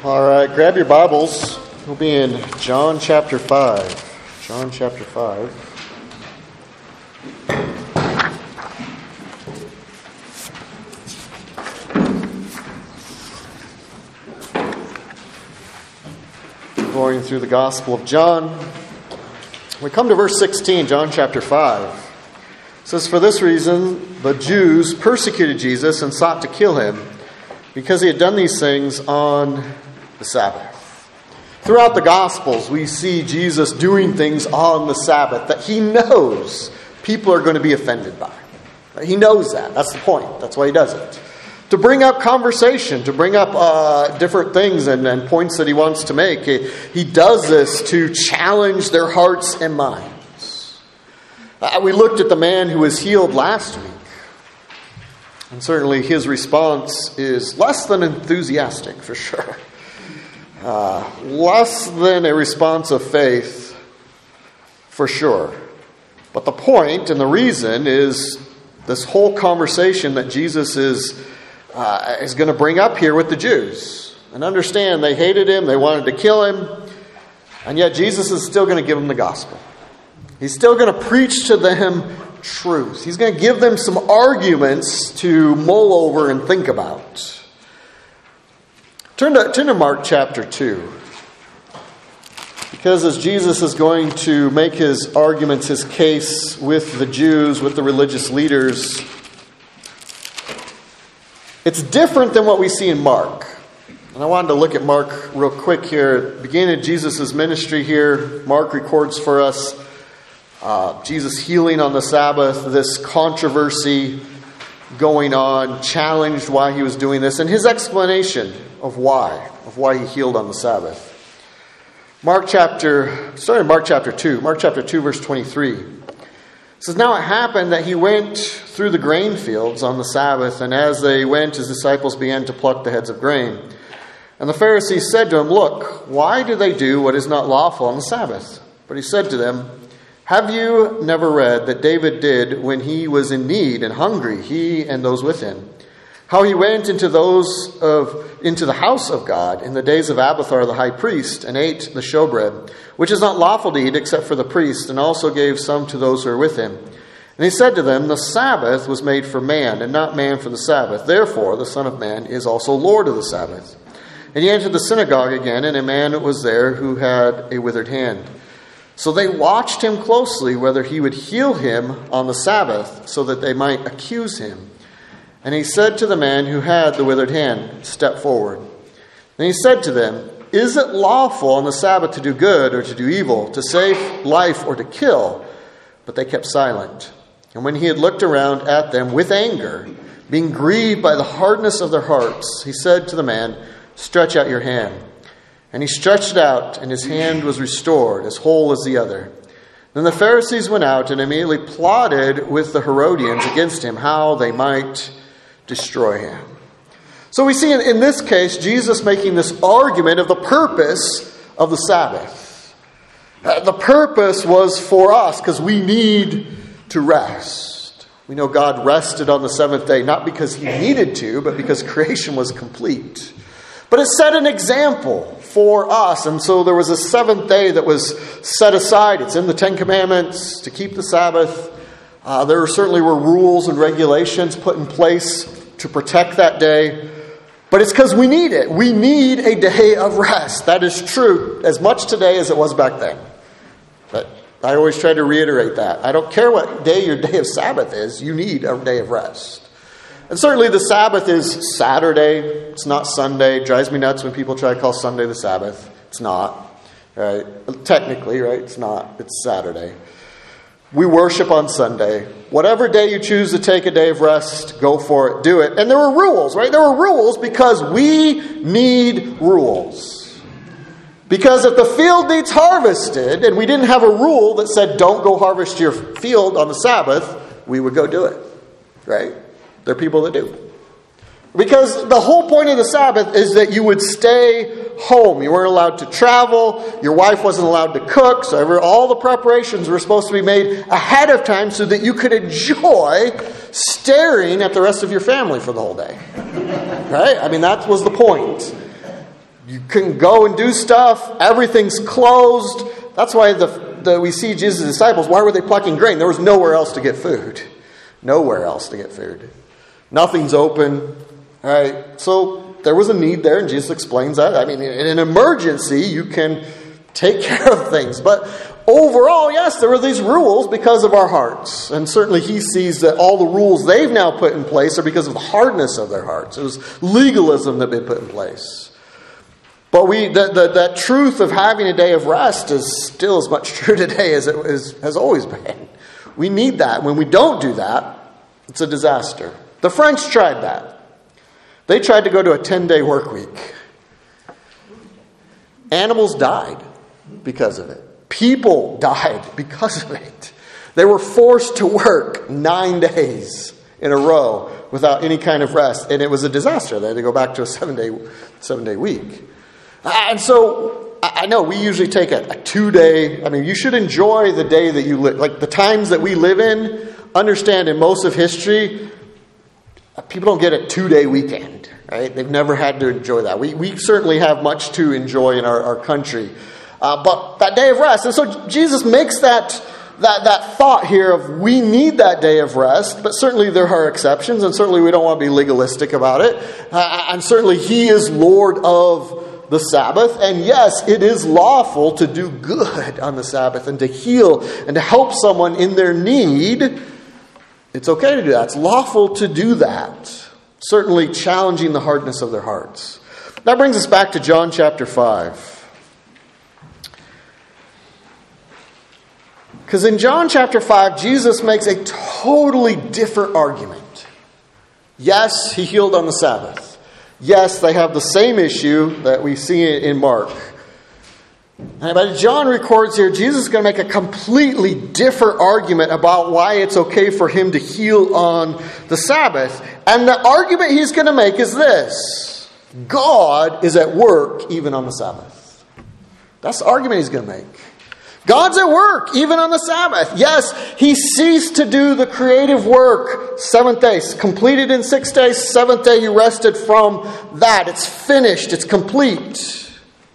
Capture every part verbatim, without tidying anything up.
All right, grab your Bibles. We'll be in John chapter five. John chapter five. Going through the Gospel of John. We come to verse sixteen, John chapter five. It says, "For this reason the Jews persecuted Jesus and sought to kill him, because he had done these things on the Sabbath." Throughout the Gospels, we see Jesus doing things on the Sabbath that he knows people are going to be offended by. He knows that. That's the point. That's why he does it. To bring up conversation, to bring up uh, different things and, and points that he wants to make. He, he does this to challenge their hearts and minds. Uh, we looked at the man who was healed last week. And certainly his response is less than enthusiastic, for sure. Uh, less than a response of faith, for sure. But the point and the reason is this whole conversation that Jesus is, uh, is going to bring up here with the Jews. And understand, they hated him, they wanted to kill him, and yet Jesus is still going to give them the gospel. He's still going to preach to them truth. He's going to give them some arguments to mull over and think about. Turn to, turn to Mark chapter two. Because as Jesus is going to make his arguments, his case with the Jews, with the religious leaders, it's different than what we see in Mark. And I wanted to look at Mark real quick here. Beginning of Jesus' ministry here, Mark records for us Uh, Jesus healing on the Sabbath, this controversy going on, challenged why he was doing this, and his explanation of why, of why he healed on the Sabbath. Mark chapter, starting in Mark chapter two, Mark chapter two, verse twenty-three. It says, "Now it happened that he went through the grain fields on the Sabbath, and as they went, his disciples began to pluck the heads of grain. And the Pharisees said to him, 'Look, why do they do what is not lawful on the Sabbath?' But he said to them, 'Have you never read that David did when he was in need and hungry, he and those with him? How he went into those of into the house of God in the days of Abiathar the high priest and ate the showbread, which is not lawful to eat except for the priest, and also gave some to those who were with him. And he said to them, The Sabbath was made for man, and not man for the Sabbath. Therefore the Son of Man is also Lord of the Sabbath.' And he entered the synagogue again, and a man was there who had a withered hand. So they watched him closely, whether he would heal him on the Sabbath, so that they might accuse him. And he said to the man who had the withered hand, 'Step forward.' And he said to them, 'Is it lawful on the Sabbath to do good or to do evil, to save life or to kill?' But they kept silent. And when he had looked around at them with anger, being grieved by the hardness of their hearts, he said to the man, 'Stretch out your hand.' And he stretched it out, and his hand was restored, as whole as the other. Then the Pharisees went out and immediately plotted with the Herodians against him, how they might destroy him." So we see in, in this case, Jesus making this argument of the purpose of the Sabbath. Uh, the purpose was for us, because we need to rest. We know God rested on the seventh day, not because he needed to, but because creation was complete. But it set an example for us. And so there was a seventh day that was set aside. It's in the Ten Commandments to keep the Sabbath. Uh, there certainly were rules and regulations put in place to protect that day. But it's because we need it. We need a day of rest. That is true as much today as it was back then. But I always try to reiterate that. I don't care what day your day of Sabbath is. You need a day of rest. And certainly the Sabbath is Saturday. It's not Sunday. It drives me nuts when people try to call Sunday the Sabbath. It's not. Right? Technically, right? It's not. It's Saturday. We worship on Sunday. Whatever day you choose to take a day of rest, go for it. Do it. And there were rules, right? There were rules because we need rules. Because if the field needs harvested and we didn't have a rule that said don't go harvest your field on the Sabbath, we would go do it. Right? There are people that do. Because the whole point of the Sabbath is that you would stay home. You weren't allowed to travel. Your wife wasn't allowed to cook. So every, all the preparations were supposed to be made ahead of time so that you could enjoy staring at the rest of your family for the whole day. Right? I mean, that was the point. You couldn't go and do stuff. Everything's closed. That's why the, the we see Jesus' disciples. Why were they plucking grain? There was nowhere else to get food. Nowhere else to get food. Nothing's open. All right. So there was a need there, and Jesus explains that. I mean, in an emergency, you can take care of things. But overall, yes, there were these rules because of our hearts. And certainly he sees that all the rules they've now put in place are because of the hardness of their hearts. It was legalism that they put in place. But we, the, the, that truth of having a day of rest is still as much true today as it is, has always been. We need that. When we don't do that, it's a disaster. The French tried that. They tried to go to a ten-day work week. Animals died because of it. People died because of it. They were forced to work nine days in a row without any kind of rest. And it was a disaster. They had to go back to a seven-day seven-day week. And so, I know we usually take a, a two-day, I mean, you should enjoy the day that you live, like the times that we live in. Understand, in most of history, people don't get a two-day weekend, right? They've never had to enjoy that. We we certainly have much to enjoy in our, our country. Uh, but that day of rest, and so Jesus makes that, that, that thought here of we need that day of rest, but certainly there are exceptions, and certainly we don't want to be legalistic about it. Uh, and certainly he is Lord of the Sabbath, and yes, it is lawful to do good on the Sabbath and to heal and to help someone in their need. It's okay to do that. It's lawful to do that. Certainly challenging the hardness of their hearts. That brings us back to John chapter five. Because in John chapter five, Jesus makes a totally different argument. Yes, he healed on the Sabbath. Yes, they have the same issue that we see in Mark. But John records here, Jesus is going to make a completely different argument about why it's okay for him to heal on the Sabbath. And the argument he's going to make is this: God is at work even on the Sabbath. That's the argument he's going to make. God's at work even on the Sabbath. Yes, he ceased to do the creative work seventh day. Completed in six days. Seventh day he rested from that. It's finished. It's complete.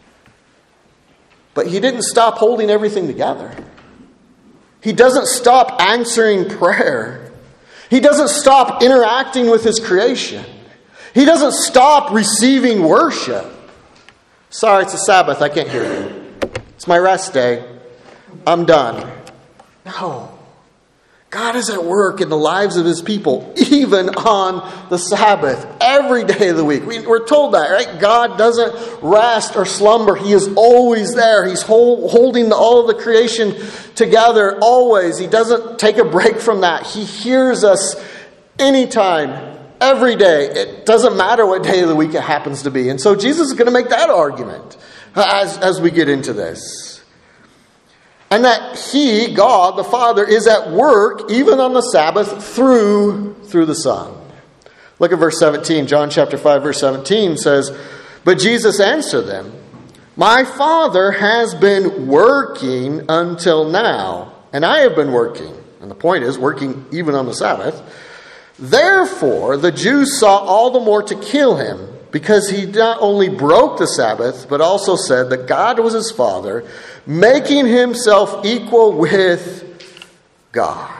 But he didn't stop holding everything together. He doesn't stop answering prayer. He doesn't stop interacting with his creation. He doesn't stop receiving worship. Sorry, it's a Sabbath. I can't hear you. It's my rest day. I'm done. No. God is at work in the lives of his people, even on the Sabbath, every day of the week. We, we're told that, right? God doesn't rest or slumber. He is always there. He's hold, holding all of the creation together always. He doesn't take a break from that. He hears us anytime, every day. It doesn't matter what day of the week it happens to be. And so Jesus is going to make that argument as, as we get into this. And that he, God, the Father, is at work even on the Sabbath through, through the Son. Look at verse seventeen. John chapter five, verse seventeen says, "But Jesus answered them, 'My Father has been working until now, and I have been working.'" And the point is, working even on the Sabbath. "Therefore, the Jews sought all the more to kill him, because he not only broke the Sabbath, but also said that God was his Father, making himself equal with God."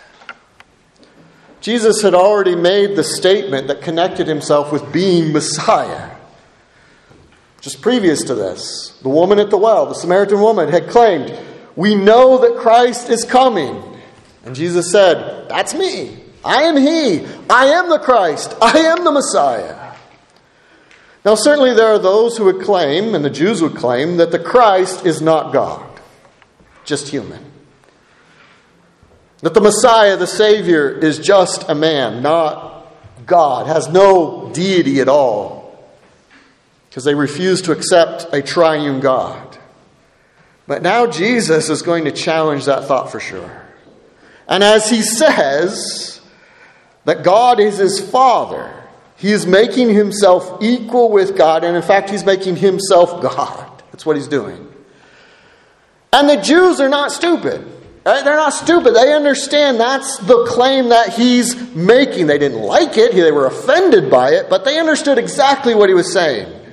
Jesus had already made the statement that connected himself with being Messiah. Just previous to this, the woman at the well, the Samaritan woman, had claimed, "We know that Christ is coming." And Jesus said, "That's me. I am he. I am the Christ. I am the Messiah." Now, certainly there are those who would claim, and the Jews would claim, that the Christ is not God, just human. That the Messiah, the Savior, is just a man, not God, has no deity at all, because they refuse to accept a triune God. But now Jesus is going to challenge that thought for sure. And as he says that God is his Father, he is making himself equal with God, and in fact, he's making himself God. That's what he's doing. And the Jews are not stupid. Right? They're not stupid. They understand that's the claim that he's making. They didn't like it. They were offended by it, but they understood exactly what he was saying.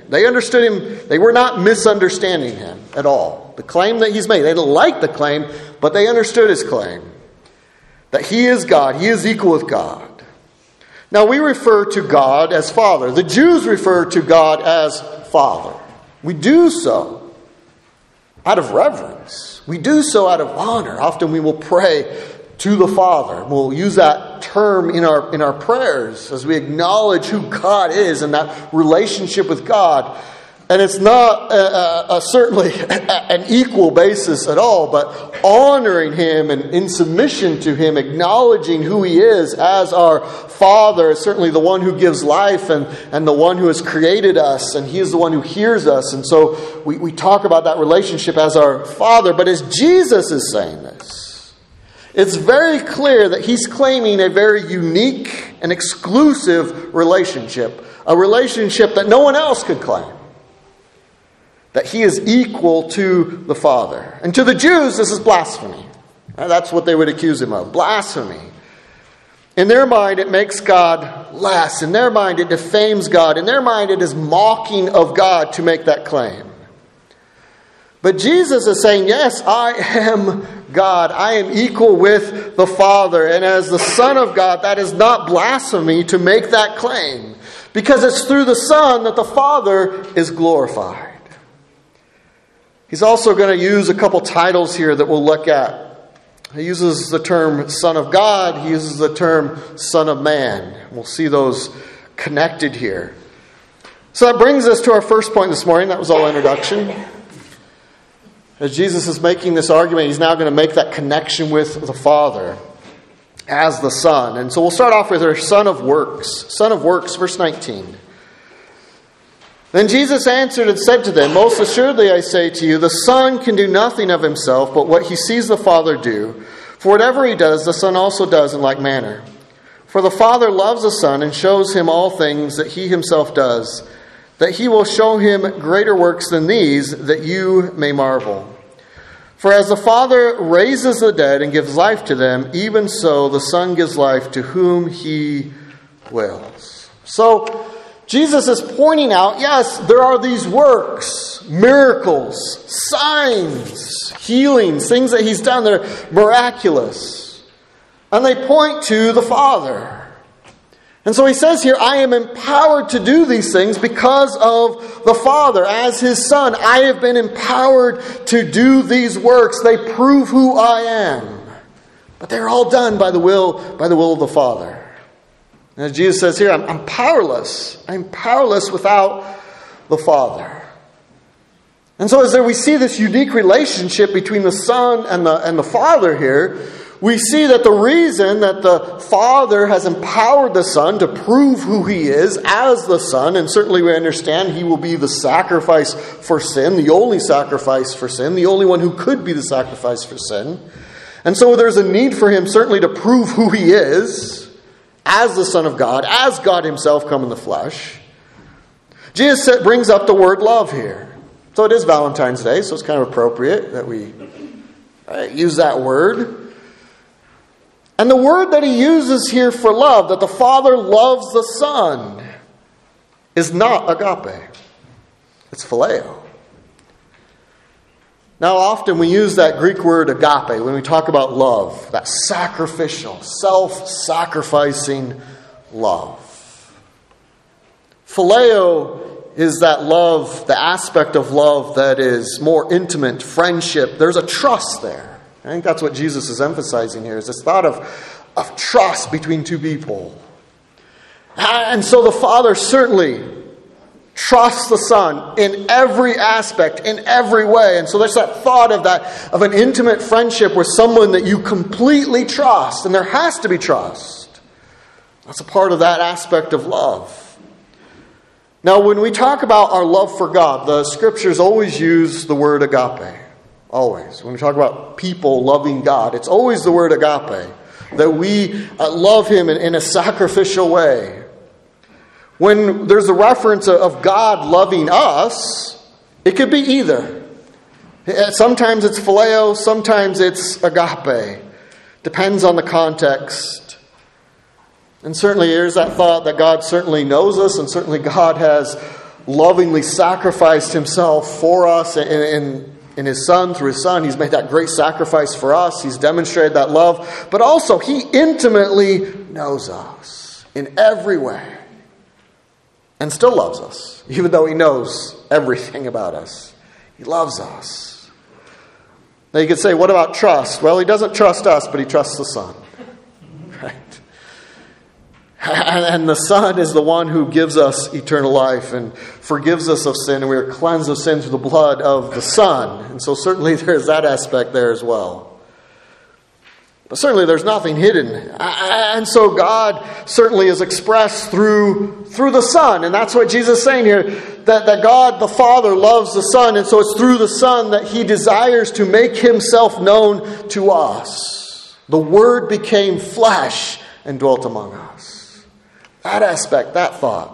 They understood him. They were not misunderstanding him at all. The claim that he's made, they didn't like the claim, but they understood his claim. That he is God. He is equal with God. Now we refer to God as Father. The Jews refer to God as Father. We do so out of reverence. We do so out of honor. Often we will pray to the Father. We'll use that term in our in our prayers as we acknowledge who God is and that relationship with God. And it's not a, a, a certainly an equal basis at all, but honoring Him and in submission to Him, acknowledging who He is as our Father, certainly the one who gives life and, and the one who has created us, and He is the one who hears us. And so we, we talk about that relationship as our Father. But as Jesus is saying this, it's very clear that He's claiming a very unique and exclusive relationship, a relationship that no one else could claim. That He is equal to the Father. And to the Jews, this is blasphemy. That's what they would accuse Him of. Blasphemy. In their mind, it makes God less. In their mind, it defames God. In their mind, it is mocking of God to make that claim. But Jesus is saying, yes, I am God. I am equal with the Father. And as the Son of God, that is not blasphemy to make that claim. Because it's through the Son that the Father is glorified. He's also going to use a couple titles here that we'll look at. He uses the term Son of God. He uses the term Son of Man. We'll see those connected here. So that brings us to our first point this morning. That was all introduction. As Jesus is making this argument, He's now going to make that connection with the Father as the Son. And so we'll start off with our Son of Works. Son of Works, verse nineteen. Then Jesus answered and said to them, most assuredly I say to you, the Son can do nothing of himself, but what he sees the Father do. For whatever he does, the Son also does in like manner. For the Father loves the Son and shows him all things that he himself does, that he will show him greater works than these, that you may marvel. For as the Father raises the dead and gives life to them, even so the Son gives life to whom he wills. So Jesus is pointing out, yes, there are these works, miracles, signs, healings, things that He's done that are miraculous. And they point to the Father. And so He says here, I am empowered to do these things because of the Father. As His Son, I have been empowered to do these works. They prove who I am. But they're all done by the will, by the will of the Father. And as Jesus says here, I'm, I'm powerless. I'm powerless without the Father. And so as there we see this unique relationship between the Son and the, and the Father here, we see that the reason that the Father has empowered the Son to prove who He is as the Son, and certainly we understand He will be the sacrifice for sin, the only sacrifice for sin, the only one who could be the sacrifice for sin. And so there's a need for Him certainly to prove who He is as the Son of God, as God Himself come in the flesh. Jesus brings up the word love here. So it is Valentine's Day, so it's kind of appropriate that we use that word. And the word that He uses here for love, that the Father loves the Son, is not agape. It's phileo. Now, often we use that Greek word agape when we talk about love, that sacrificial, self-sacrificing love. Phileo is that love, the aspect of love that is more intimate, friendship. There's a trust there. I think that's what Jesus is emphasizing here, is this thought of, of trust between two people. And so the Father certainly trusts the Son in every aspect, in every way. And so there's that thought of that of an intimate friendship with someone that you completely trust. And there has to be trust. That's a part of that aspect of love. Now, when we talk about our love for God, the Scriptures always use the word agape. Always. When we talk about people loving God, it's always the word agape. That we uh, love Him in, in a sacrificial way. When there's a reference of God loving us, it could be either. Sometimes it's phileo, sometimes it's agape. Depends on the context. And certainly there's that thought that God certainly knows us, and certainly God has lovingly sacrificed himself for us in, in, in his Son, through his Son. He's made that great sacrifice for us. He's demonstrated that love. But also, he intimately knows us in every way. And still loves us, even though he knows everything about us. He loves us. Now you could say, what about trust? Well, he doesn't trust us, but he trusts the Son. Right? And the Son is the one who gives us eternal life and forgives us of sin, and we are cleansed of sin through the blood of the Son. And so certainly there's that aspect there as well. But certainly there's nothing hidden. And so God certainly is expressed through, through the Son. And that's what Jesus is saying here. That, that God the Father loves the Son. And so it's through the Son that he desires to make himself known to us. The Word became flesh and dwelt among us. That aspect, that thought.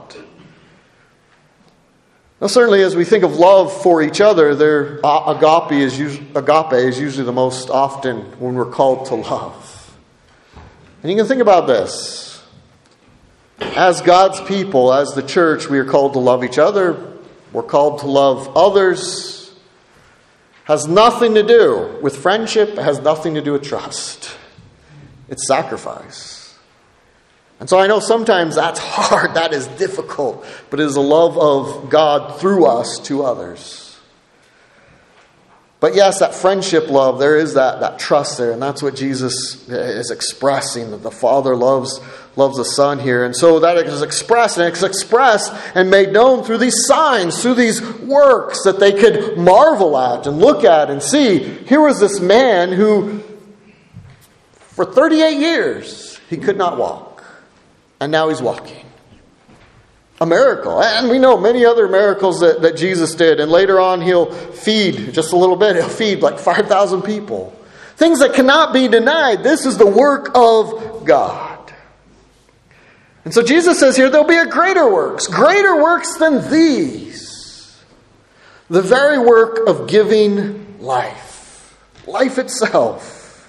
Now certainly as we think of love for each other, there, agape is, usually, agape is usually the most often when we're called to love. And you can think about this. As God's people, as the church, we are called to love each other. We're called to love others. Has nothing to do with friendship. It has nothing to do with trust. It's sacrifice. And so I know sometimes that's hard, that is difficult, but it is the love of God through us to others. But yes, that friendship love, there is that, that trust there, and that's what Jesus is expressing, that the Father loves, loves the Son here. And so that is expressed, and it's expressed and made known through these signs, through these works that they could marvel at and look at and see. Here was this man who, for thirty-eight years, he could not walk. And now he's walking. A miracle. And we know many other miracles that, that Jesus did. And later on he'll feed, just a little bit, he'll feed like five thousand people. Things that cannot be denied. This is the work of God. And so Jesus says here, there'll be a greater works. Greater works than these. The very work of giving life. Life itself.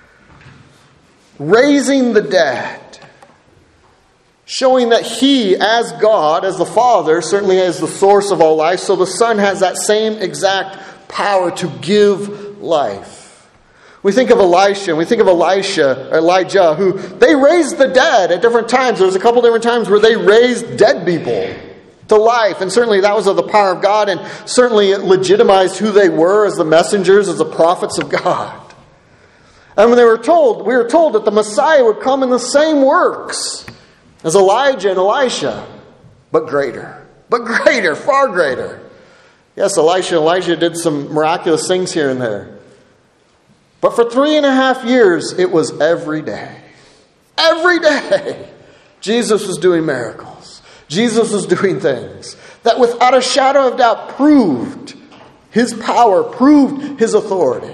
Raising the dead. Showing that he, as God, as the Father, certainly is the source of all life. So the Son has that same exact power to give life. We think of Elisha, and we think of Elisha, Elijah, who they raised the dead at different times. There was a couple different times where they raised dead people to life. And certainly that was of the power of God, and certainly it legitimized who they were as the messengers, as the prophets of God. And when they were told, we were told that the Messiah would come in the same works as Elijah and Elisha, but greater. But greater, far greater. Yes, Elisha and Elijah did some miraculous things here and there. But for three and a half years, it was every day. Every day, Jesus was doing miracles. Jesus was doing things that without a shadow of doubt proved his power, proved his authority.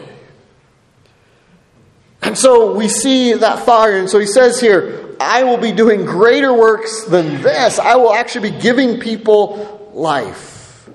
And so we see that fire. And so he says here, I will be doing greater works than this. I will actually be giving people life.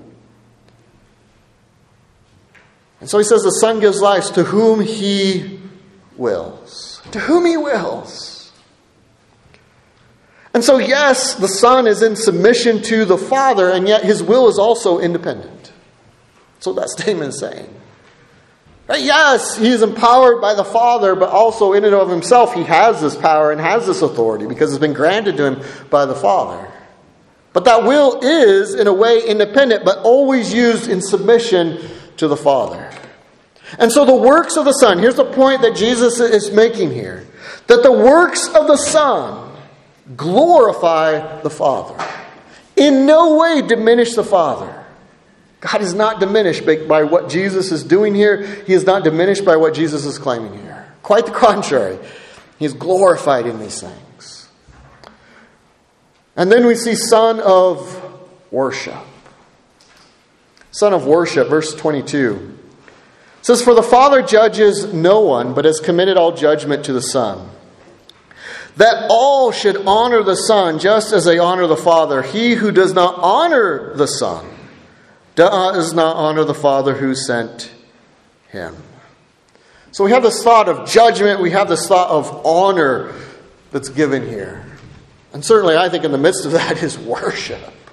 And so he says the Son gives life to whom he wills. To whom he wills. And so yes, the Son is in submission to the Father, and yet his will is also independent. That's what that statement is saying. Right? Yes, he is empowered by the Father, but also in and of himself, he has this power and has this authority because it's been granted to him by the Father. But that will is, in a way, independent, but always used in submission to the Father. And so the works of the Son, here's the point that Jesus is making here, that the works of the Son glorify the Father. In no way diminish the Father. God is not diminished by what Jesus is doing here. He is not diminished by what Jesus is claiming here. Quite the contrary. He is glorified in these things. And then we see Son of Worship. Son of Worship, verse twenty-two. It says, for the Father judges no one, but has committed all judgment to the Son. That all should honor the Son just as they honor the Father. He who does not honor the Son does not honor the Father who sent him. So we have this thought of judgment. We have this thought of honor that's given here. And certainly I think in the midst of that is worship.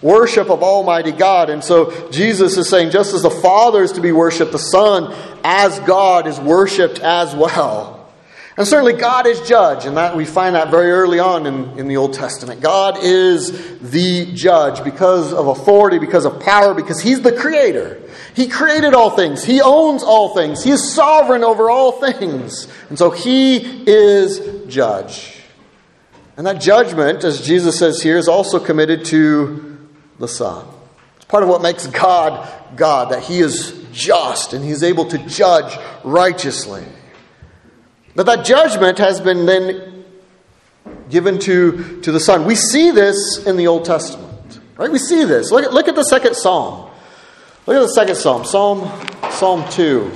worship of Almighty God. And so Jesus is saying, just as the Father is to be worshipped, the Son as God is worshipped as well. And certainly God is judge, and that we find that very early on in, in the Old Testament. God is the judge because of authority, because of power, because He's the creator. He created all things. He owns all things. He is sovereign over all things. And so He is judge. And that judgment, as Jesus says here, is also committed to the Son. It's part of what makes God God, that He is just and He's able to judge righteously. But that judgment has been then given to, to the Son. We see this in the Old Testament. Right? We see this. Look at, look at the second Psalm. Look at the second Psalm. Psalm, Psalm two.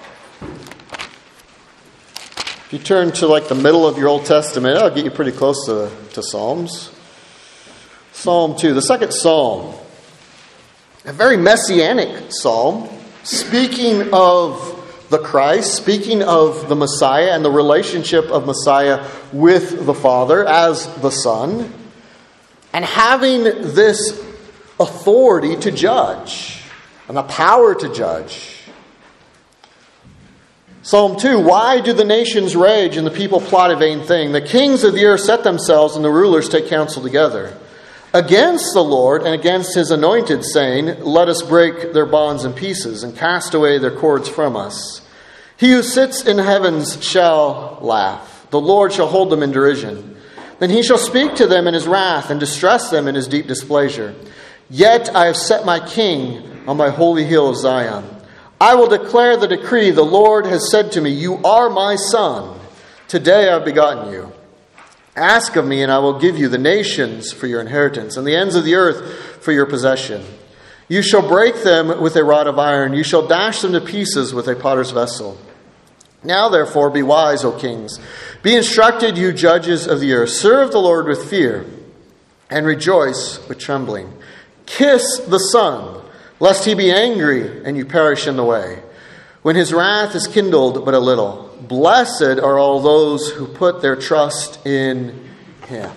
If you turn to like the middle of your Old Testament, that'll get you pretty close to, to Psalms. Psalm two, the second Psalm. A very messianic psalm, speaking of the Christ, speaking of the Messiah and the relationship of Messiah with the Father as the Son, and having this authority to judge and the power to judge. Psalm two, why do the nations rage and the people plot a vain thing? The kings of the earth set themselves and the rulers take counsel together against the Lord and against His anointed, saying, let us break their bonds in pieces and cast away their cords from us. He who sits in heavens shall laugh. The Lord shall hold them in derision. Then He shall speak to them in His wrath and distress them in His deep displeasure. Yet I have set my king on my holy hill of Zion. I will declare the decree. The Lord has said to me, you are my son. Today I have begotten you. Ask of me, and I will give you the nations for your inheritance, and the ends of the earth for your possession. You shall break them with a rod of iron. You shall dash them to pieces with a potter's vessel. Now, therefore, be wise, O kings. Be instructed, you judges of the earth. Serve the Lord with fear, and rejoice with trembling. Kiss the Son, lest He be angry, and you perish in the way, when His wrath is kindled but a little. Blessed are all those who put their trust in Him.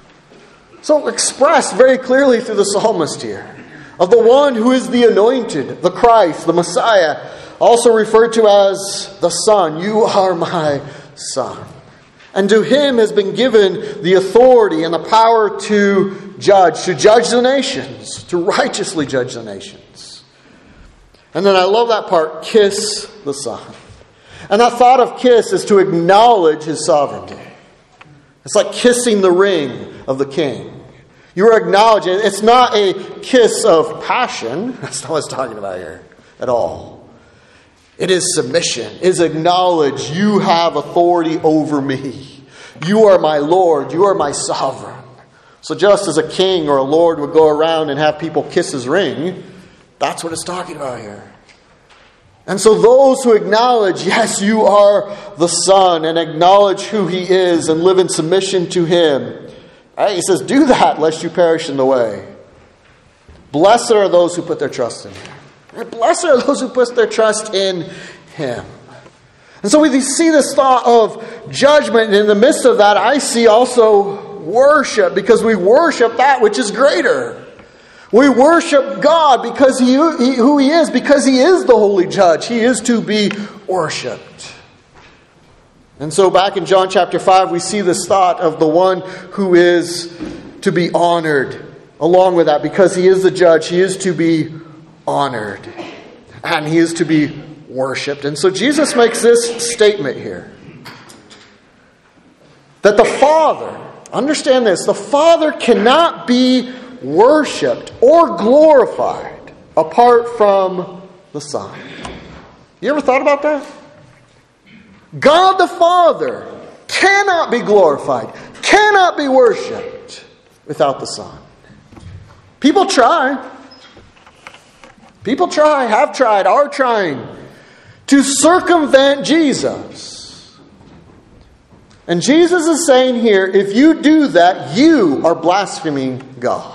So expressed very clearly through the psalmist here, of the one who is the anointed, the Christ, the Messiah, also referred to as the Son. You are my Son. And to Him has been given the authority and the power to judge, to judge the nations, to righteously judge the nations. And then I love that part, kiss the Son. And that thought of kiss is to acknowledge His sovereignty. It's like kissing the ring of the king. You are acknowledging, it's not a kiss of passion. That's not what it's talking about here at all. It is submission. It is acknowledge you have authority over me. You are my Lord. You are my sovereign. So just as a king or a lord would go around and have people kiss his ring, that's what it's talking about here. And so those who acknowledge, yes, you are the Son, and acknowledge who He is and live in submission to Him, right? He says, do that lest you perish in the way. Blessed are those who put their trust in Him. Right? Blessed are those who put their trust in Him. And so we see this thought of judgment, and in the midst of that, I see also worship, because we worship that which is greater. We worship God because he, he, who He is, because He is the holy judge. He is to be worshipped. And so back in John chapter five, we see this thought of the one who is to be honored. Along with that, because He is the judge, He is to be honored. And He is to be worshipped. And so Jesus makes this statement here. That the Father, understand this, the Father cannot be worshipped or glorified apart from the Son. You ever thought about that? God the Father cannot be glorified, cannot be worshipped without the Son. People try. People try, have tried, are trying to circumvent Jesus. And Jesus is saying here, if you do that, you are blaspheming God.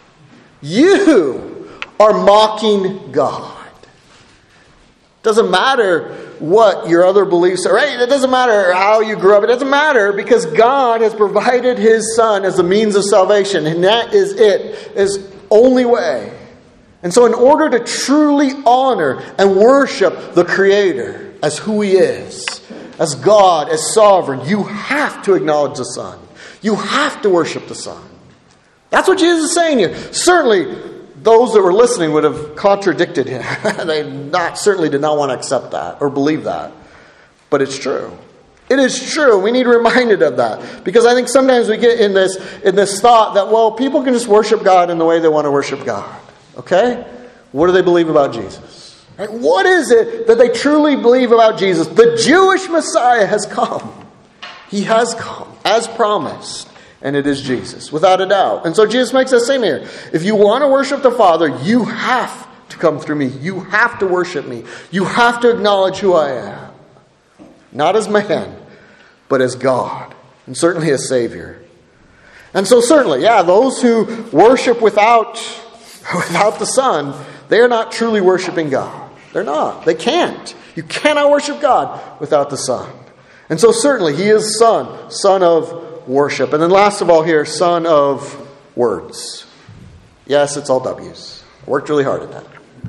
You are mocking God. Doesn't matter what your other beliefs are. Right? It doesn't matter how you grew up. It doesn't matter, because God has provided His Son as a means of salvation. And that is it. Is only way. And so in order to truly honor and worship the Creator as who He is, as God, as sovereign, you have to acknowledge the Son. You have to worship the Son. That's what Jesus is saying here. Certainly, those that were listening would have contradicted Him. They not certainly did not want to accept that or believe that. But it's true. It is true. We need reminded of that. Because I think sometimes we get in this, in this thought that, well, people can just worship God in the way they want to worship God. Okay? What do they believe about Jesus? Right? What is it that they truly believe about Jesus? The Jewish Messiah has come. He has come, as promised. And it is Jesus, without a doubt. And so Jesus makes that same here. If you want to worship the Father, you have to come through me. You have to worship me. You have to acknowledge who I am. Not as man, but as God. And certainly as Savior. And so certainly, yeah, those who worship without, without the Son, they are not truly worshiping God. They're not. They can't. You cannot worship God without the Son. And so certainly He is Son, Son of worship. And then last of all here, Son of words. Yes, it's all W's. I worked really hard at that.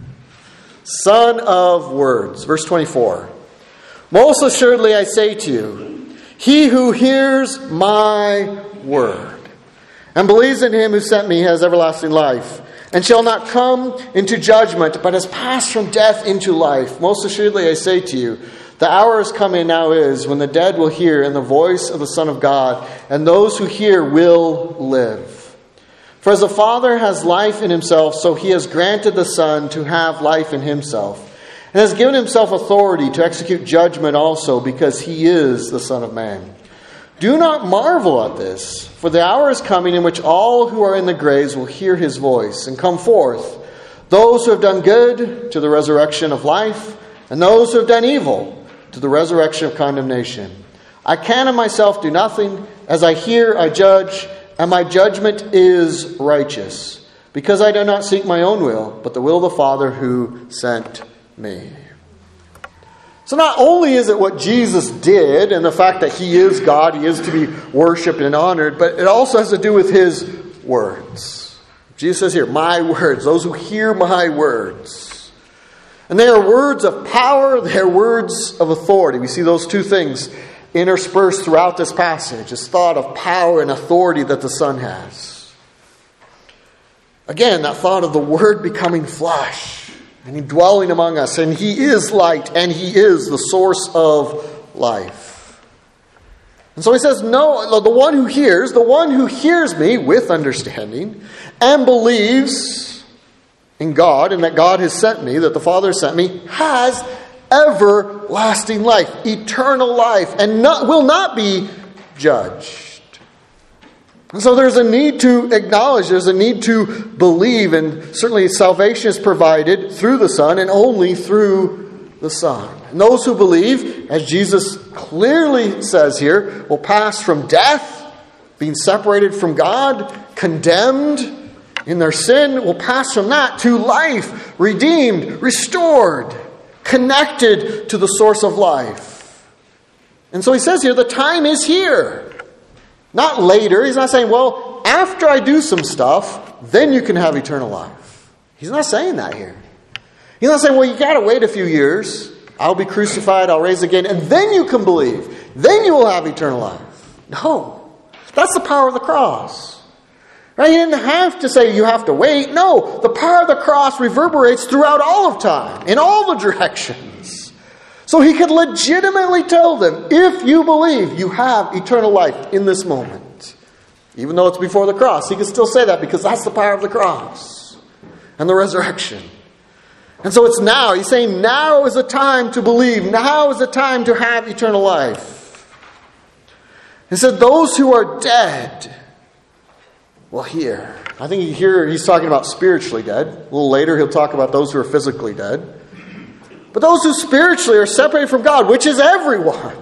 Son of words. Verse twenty-four. Most assuredly I say to you, he who hears my word and believes in Him who sent me has everlasting life, and shall not come into judgment, but has passed from death into life. Most assuredly I say to you, the hour is coming, now is, when the dead will hear in the voice of the Son of God, and those who hear will live. For as the Father has life in Himself, so He has granted the Son to have life in Himself, and has given Himself authority to execute judgment also, because He is the Son of Man. Do not marvel at this, for the hour is coming in which all who are in the graves will hear His voice and come forth, those who have done good to the resurrection of life, and those who have done evil to the resurrection of condemnation. I can of myself do nothing. As I hear, I judge, and my judgment is righteous, because I do not seek my own will, but the will of the Father who sent me. So not only is it what Jesus did, and the fact that He is God, He is to be worshipped and honored, but it also has to do with His words. Jesus says here, my words, those who hear my words. And they are words of power, they are words of authority. We see those two things interspersed throughout this passage. This thought of power and authority that the Son has. Again, that thought of the Word becoming flesh and He dwelling among us. And He is light, and He is the source of life. And so He says, no, the one who hears, the one who hears me with understanding and believes in God, and that God has sent me, that the Father sent me, has everlasting life, eternal life, and not, will not be judged. And so there's a need to acknowledge, there's a need to believe, and certainly salvation is provided through the Son and only through the Son. And those who believe, as Jesus clearly says here, will pass from death, being separated from God, condemned in their sin, will pass from that to life, redeemed, restored, connected to the source of life. And so He says here, the time is here. Not later. He's not saying, well, after I do some stuff, then you can have eternal life. He's not saying that here. He's not saying, well, you got to wait a few years. I'll be crucified, I'll rise again, and then you can believe. Then you will have eternal life. No. That's the power of the cross. Right? He didn't have to say you have to wait. No. The power of the cross reverberates throughout all of time, in all the directions. So He could legitimately tell them, if you believe, you have eternal life in this moment. Even though it's before the cross, He could still say that because that's the power of the cross and the resurrection. And so it's now. He's saying now is the time to believe. Now is the time to have eternal life. He said those who are dead will hear. I think here he's talking about spiritually dead. A little later he'll talk about those who are physically dead. But those who spiritually are separated from God, which is everyone.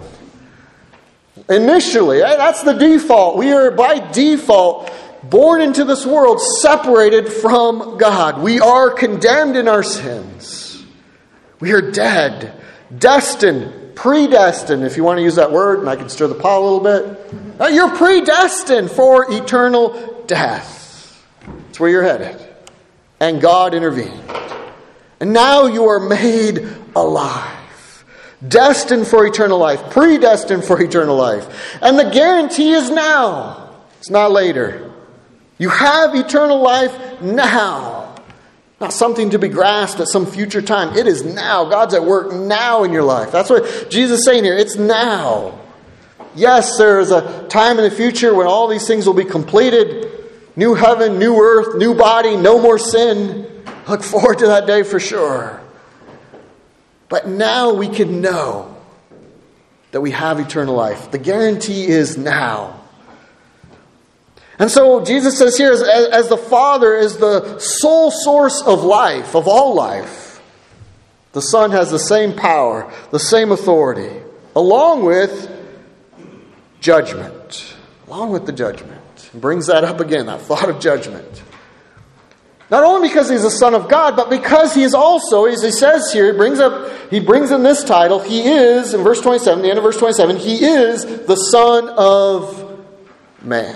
Initially, that's the default. We are by default born into this world separated from God. We are condemned in our sins. We are dead, destined, predestined, if you want to use that word, and I can stir the pot a little bit. You're predestined for eternal death. That's where you're headed. and God intervened. And now you are made alive, destined for eternal life, predestined for eternal life. And the guarantee is now. It's not later. You have eternal life now. Not something to be grasped at some future time. It is now. God's at work now in your life. That's what Jesus is saying here. It's now. Yes, there is a time in the future when all these things will be completed. New heaven, new earth, new body, no more sin. Look forward to that day for sure. But now we can know that we have eternal life. The guarantee is now. And so Jesus says here, as, as the Father is the sole source of life, of all life, the Son has the same power, the same authority, along with judgment. Along with the judgment. He brings that up again, that thought of judgment. Not only because he's the Son of God, but because he is also, as he says here, he brings up, he brings in this title, he is, in verse twenty-seven, the end of verse twenty-seven, he is the Son of Man.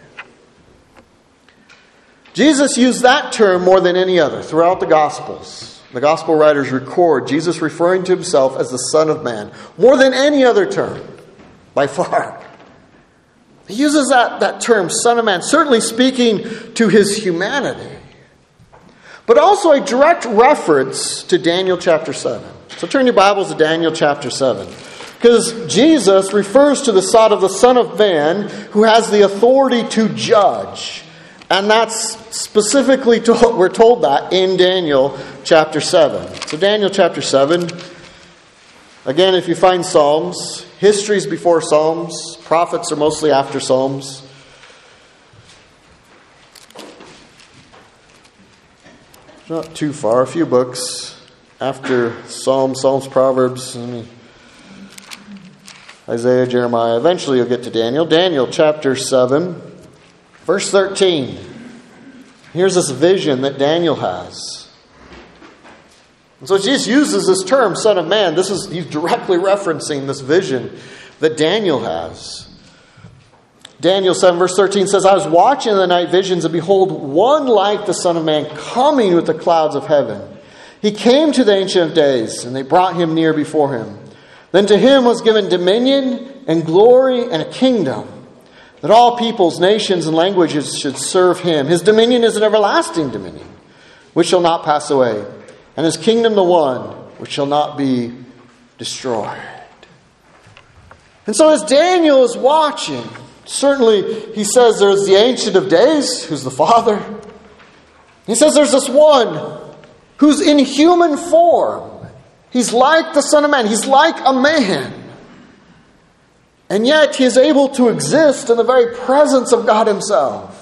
Jesus used that term more than any other throughout the Gospels. The Gospel writers record Jesus referring to himself as the Son of Man more than any other term, by far. He uses that, that term, Son of Man, certainly speaking to his humanity, but also a direct reference to Daniel chapter seven. So turn your Bibles to Daniel chapter seven. Because Jesus refers to the Son of the Son of Man who has the authority to judge. And that's specifically told, we're told that in Daniel chapter seven. So Daniel chapter seven. Again, if you find Psalms, history's before Psalms. Prophets are mostly after Psalms. Not too far, a few books after Psalms, Psalms, Proverbs, Isaiah, Jeremiah. Eventually you'll get to Daniel. Daniel chapter seven, verse thirteen. Here's this vision that Daniel has. And so Jesus uses this term, Son of Man. This is, he's directly referencing this vision that Daniel has. Daniel seven verse thirteen says, I was watching in the night visions, and behold, one like the Son of Man coming with the clouds of heaven. He came to the Ancient of Days, and they brought him near before him. Then to him was given dominion and glory and a kingdom, that all peoples, nations, and languages should serve him. His dominion is an everlasting dominion, which shall not pass away, and his kingdom the one which shall not be destroyed. And so as Daniel is watching, certainly he says there's the Ancient of Days, who's the Father. He says there's this one who's in human form. He's like the Son of Man. He's like a man. And yet he is able to exist in the very presence of God himself.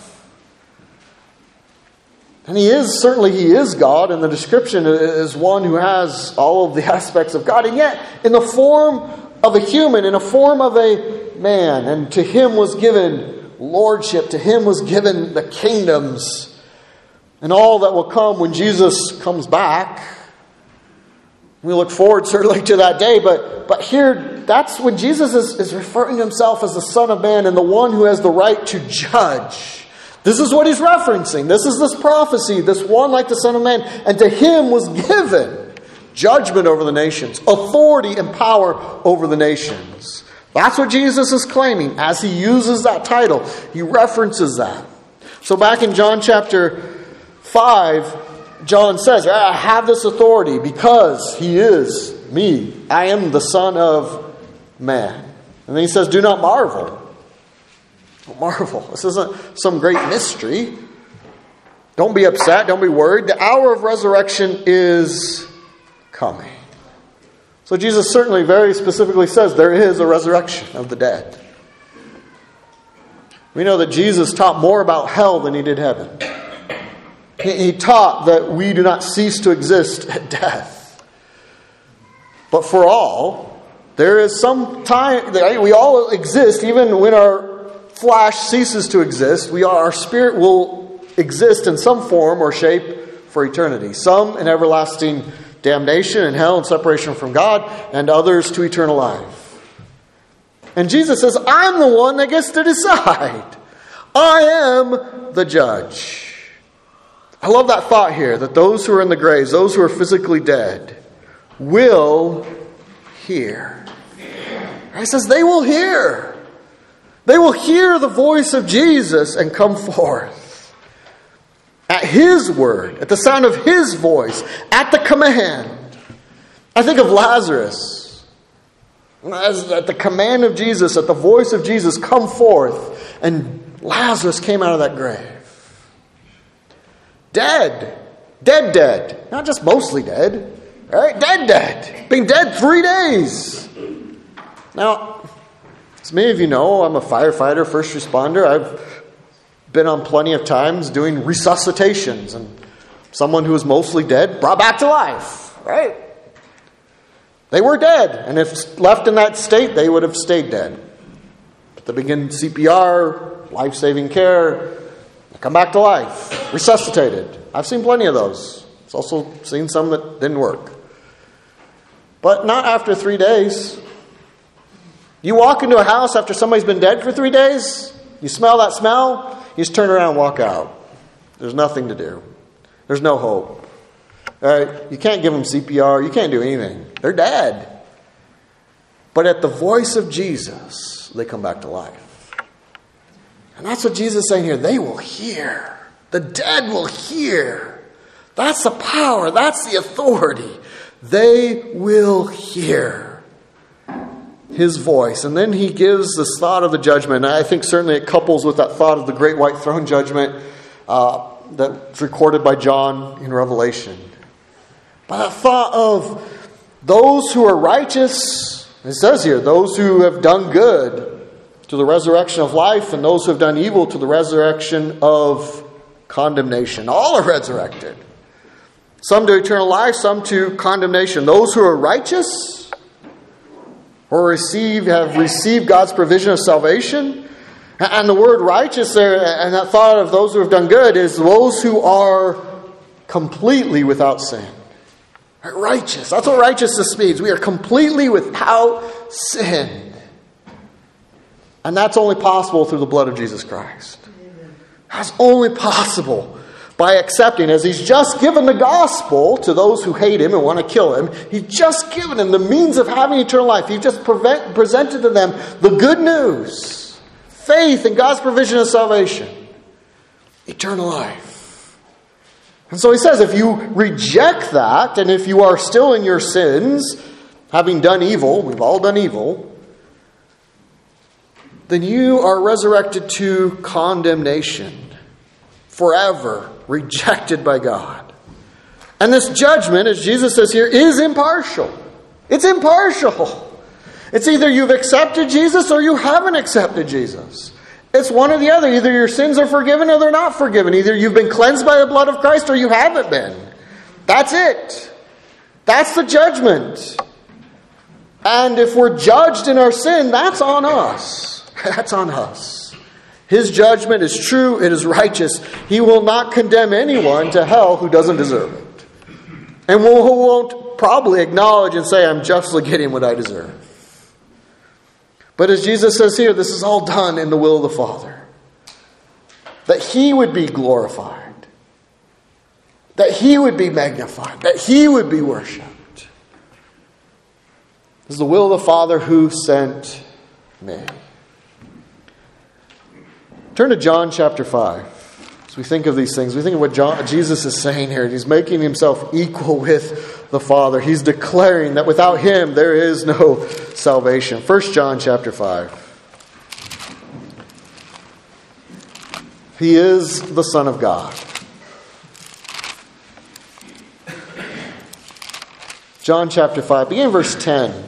And he is, certainly he is God, and the description is one who has all of the aspects of God. And yet, in the form of a human, in a form of a man. And to him was given lordship. To him was given the kingdoms. And all that will come when Jesus comes back. We look forward certainly to that day. But, but here, that's when Jesus is, is referring to himself as the Son of Man and the one who has the right to judge. This is what he's referencing. This is this prophecy. This one like the Son of Man. And to him was given judgment over the nations. Authority and power over the nations. That's what Jesus is claiming. As he uses that title, he references that. So back in John chapter five, John says, I have this authority because he is me. I am the Son of Man. And then he says, do not marvel. Don't marvel. This isn't some great mystery. Don't be upset. Don't be worried. The hour of resurrection is coming. So Jesus certainly very specifically says there is a resurrection of the dead. We know that Jesus taught more about hell than he did heaven. He taught that we do not cease to exist at death. But for all, there is some time, we all exist, even when our flesh ceases to exist. We are, our spirit will exist in some form or shape for eternity. Some in everlasting damnation and hell and separation from God, and others to eternal life. And Jesus says, I'm the one that gets to decide. I am the judge. I love that thought here, that those who are in the graves, those who are physically dead, will hear. He says they will hear. They will hear the voice of Jesus and come forth. At His word, at the sound of His voice, at the command. I think of Lazarus. As at the command of Jesus, at the voice of Jesus, come forth. And Lazarus came out of that grave. Dead. Dead, dead. Not just mostly dead. All right? Dead, dead. Being dead three days. Now, as many of you know, I'm a firefighter, first responder. I've been on plenty of times doing resuscitations. And someone who was mostly dead brought back to life. Right? They were dead. And if left in that state, they would have stayed dead. But they begin C P R, life-saving care, come back to life, resuscitated. I've seen plenty of those. I've also seen some that didn't work. But not after three days. You walk into a house after somebody's been dead for three days, you smell that smell, you just turn around and walk out. There's nothing to do. There's no hope. All right? You can't give them C P R. You can't do anything. They're dead. But at the voice of Jesus, they come back to life. And that's what Jesus is saying here. They will hear. The dead will hear. That's the power. That's the authority. They will hear His voice. And then He gives this thought of the judgment. And I think certainly it couples with that thought of the great white throne judgment uh, that's recorded by John in Revelation. But that thought of those who are righteous, it says here, those who have done good, to the resurrection of life, and those who have done evil to the resurrection of condemnation. All are resurrected. Some to eternal life, some to condemnation. Those who are righteous or receive have received God's provision of salvation. And the word righteous there, and that thought of those who have done good, is those who are completely without sin. Righteous. That's what righteousness means. We are completely without sin. And that's only possible through the blood of Jesus Christ. That's only possible by accepting, as He's just given the gospel to those who hate Him and want to kill Him. He's just given them the means of having eternal life. He's just prevent, presented to them the good news. Faith in God's provision of salvation. Eternal life. And so He says, if you reject that, and if you are still in your sins, having done evil, we've all done evil, then you are resurrected to condemnation, forever rejected by God. And this judgment, as Jesus says here, is impartial. It's impartial. It's either you've accepted Jesus or you haven't accepted Jesus. It's one or the other. Either your sins are forgiven or they're not forgiven. Either you've been cleansed by the blood of Christ or you haven't been. That's it. That's the judgment. And if we're judged in our sin, that's on us. That's on us. His judgment is true. It is righteous. He will not condemn anyone to hell who doesn't deserve it. And who won't probably acknowledge and say, I'm justly getting what I deserve. But as Jesus says here, this is all done in the will of the Father. That He would be glorified. That He would be magnified. That He would be worshipped. This is the will of the Father who sent me. Turn to John chapter five. As we think of these things, we think of what John, Jesus is saying here. He's making Himself equal with the Father. He's declaring that without Him there is no salvation. First John chapter five. He is the Son of God. John chapter five, begin verse ten.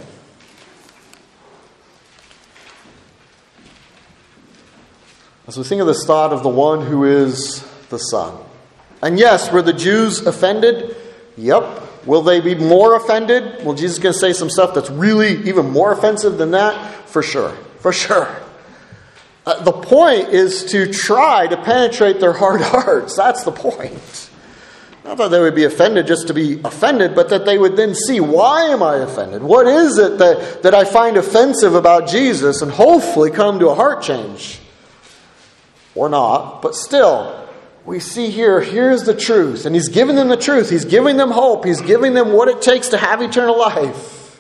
As we think of this thought of the one who is the Son. And yes, were the Jews offended? Yep. Will they be more offended? Well, Jesus is going to say some stuff that's really even more offensive than that? For sure. For sure. Uh, the point is to try to penetrate their hard hearts. That's the point. Not that they would be offended just to be offended, but that they would then see, why am I offended? What is it that, that I find offensive about Jesus? And hopefully come to a heart change. Or not, but still, we see here, here's the truth. And he's giving them the truth. He's giving them hope. He's giving them what it takes to have eternal life.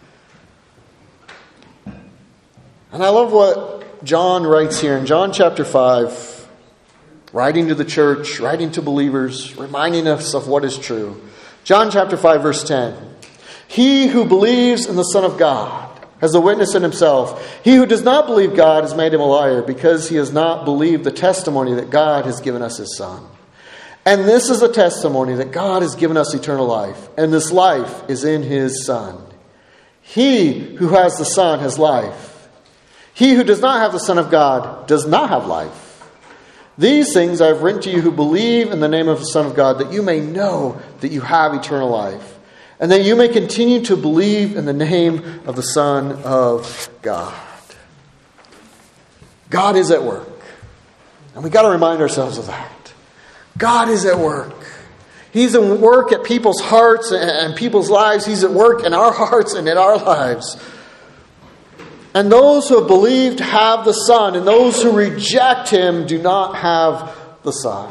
And I love what John writes here in John chapter five, writing to the church, writing to believers, reminding us of what is true. John chapter five, verse ten. He who believes in the Son of God has a witness in himself. He who does not believe God has made him a liar, because he has not believed the testimony that God has given us his Son. And this is the testimony that God has given us eternal life, and this life is in his Son. He who has the Son has life. He who does not have the Son of God does not have life. These things I have written to you who believe in the name of the Son of God, that you may know that you have eternal life, and that you may continue to believe in the name of the Son of God. God is at work. And we got to remind ourselves of that. God is at work. He's at work at people's hearts and people's lives. He's at work in our hearts and in our lives. And those who have believed have the Son, and those who reject him do not have the Son.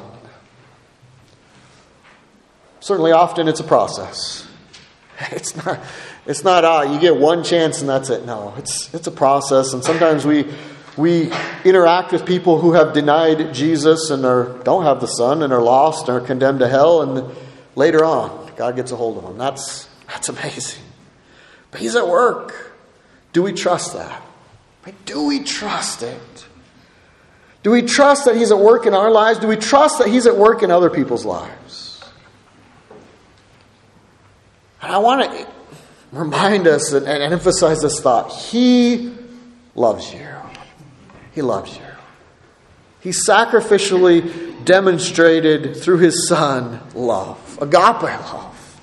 Certainly often it's a process. It's not, it's not, ah, you get one chance and that's it. No, it's it's a process. And sometimes we we interact with people who have denied Jesus and are, don't have the Son and are lost and are condemned to hell. And later on, God gets a hold of them. That's, that's amazing. But he's at work. Do we trust that? Do we trust it? Do we trust that he's at work in our lives? Do we trust that he's at work in other people's lives? And I want to remind us and, and emphasize this thought. He loves you. He loves you. He sacrificially demonstrated through his Son love. Agape love.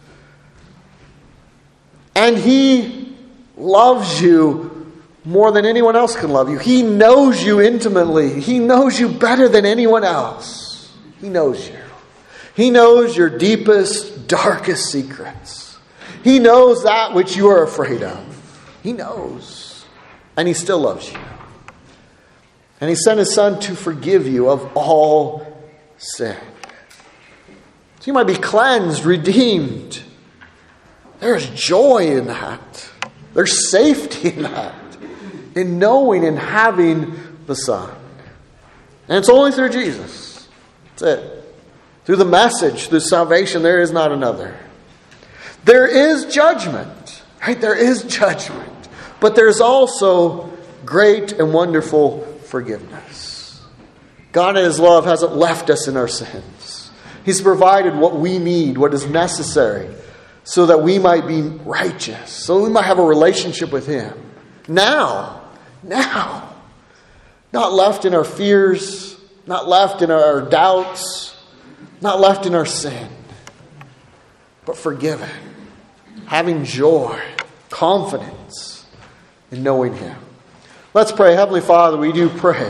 And he loves you more than anyone else can love you. He knows you intimately. He knows you better than anyone else. He knows you. He knows your deepest, darkest secrets. He knows that which you are afraid of. He knows. And he still loves you. And he sent his Son to forgive you of all sin. So you might be cleansed, redeemed. There's joy in that. There's safety in that. In knowing and having the Son. And it's only through Jesus. That's it. Through the message, through salvation, there is not another. There is judgment. Right? There is judgment. But there's also great and wonderful forgiveness. God in his love hasn't left us in our sins. He's provided what we need, what is necessary, so that we might be righteous, so we might have a relationship with him. Now, now. Not left in our fears, not left in our doubts, not left in our sin, but forgiven, having joy, confidence in knowing him. Let's pray. Heavenly Father, we do pray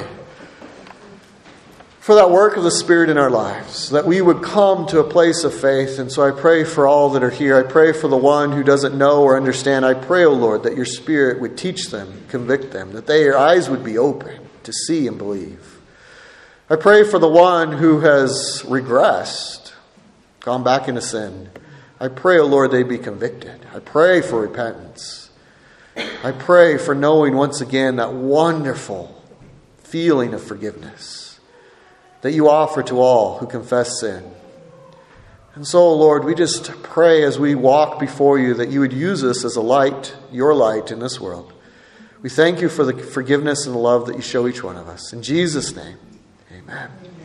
for that work of the Spirit in our lives, that we would come to a place of faith. And so I pray for all that are here. I pray for the one who doesn't know or understand. I pray, O Lord, that your Spirit would teach them, convict them, that their eyes would be open to see and believe. I pray for the one who has regressed, gone back into sin. I pray, O Lord, they be convicted. I pray for repentance. I pray for knowing once again that wonderful feeling of forgiveness that you offer to all who confess sin. And so, Lord, we just pray as we walk before you that you would use us as a light, your light in this world. We thank you for the forgiveness and the love that you show each one of us. In Jesus' name, amen.